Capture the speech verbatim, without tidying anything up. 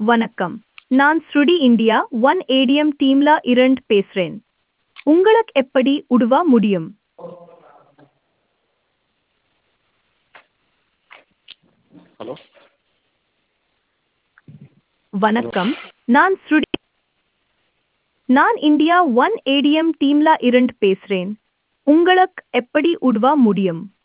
வணக்கம். நான் ஸ்ருடி India one ATM டீம்ல இருந்து பேசுறேன். உங்களுக்கு எப்படி உதவ முடியும்? ஹலோ வணக்கம். நான் ஸ்ருடி நான் இந்தியா ஒன் ஏடிஎம் டீம்ல இருந்து பேசுறேன். உங்களுக்கு எப்படி உதவ முடியும்?